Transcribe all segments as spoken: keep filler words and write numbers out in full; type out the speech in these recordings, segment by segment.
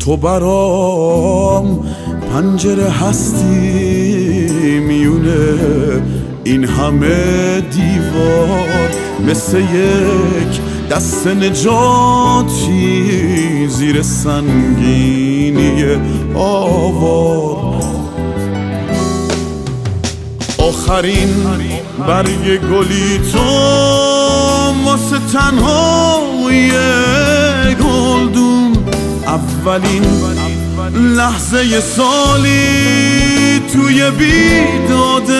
تو برام پنجره هستی میونه این همه دیوار، مثل یک دست نجاتی زیر سنگینی آوار. آخرین برگ گلی تو واسه تنهایی گلدون، اولین لحظه سالی توی بیداد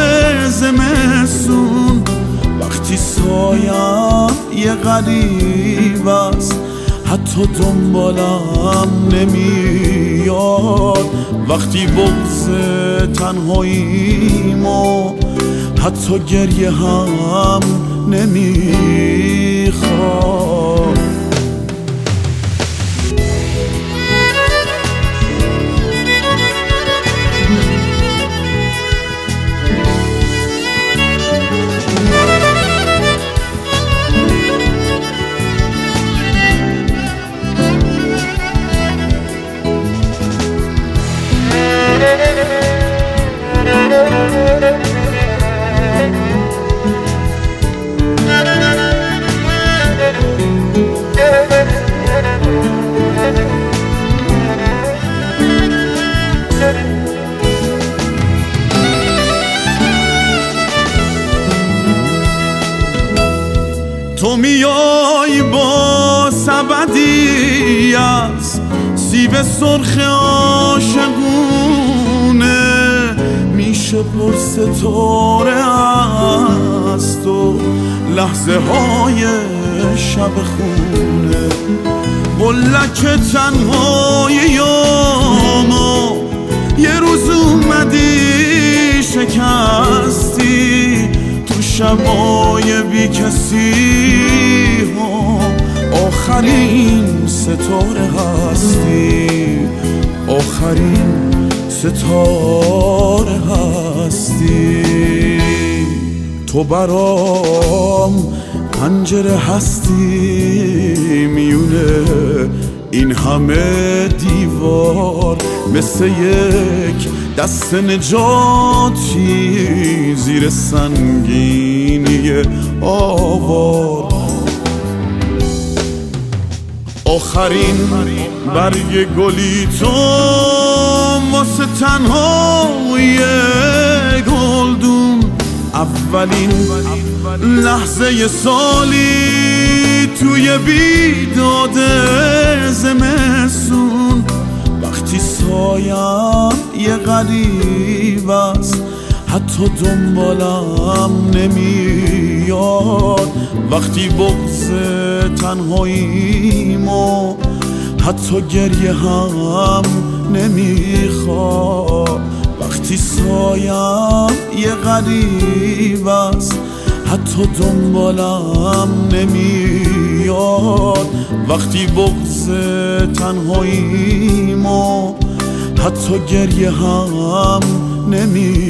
زمستون، وقتی سایم یه غریب است حتی دنبالم نمیاد، وقتی بغض تنهاییمو حتی گریه هم نمیخواد. تو میای با سبدی از سیب سرخ عاشقونه، میشه پر ستاره از تو لحظه های شب خونه. قلک تنهاییامو یه روز اومدی شکستی، تو شبای بی کسی هم آخرین ستاره هستی، آخرین ستاره هستی. تو برام پنجره هستی میونه این همه دیوار، مثل یک دست نجاتی زیر سنگینی آوار. آخرین برگ گلی تو واسه تنهایی گلدون، اولین لحظه سالی توی بیداد زمستون، وقتی سایم یه غریب است حتی دنبالم نمیاد، وقتی بغض تنهاییمو حتی گریه هم نمیخواد، وقتی سایم یه غریب است حتی دنبالم نمیاد، وقتی بغض تنهاییمو حتی گریه هم نمیاد.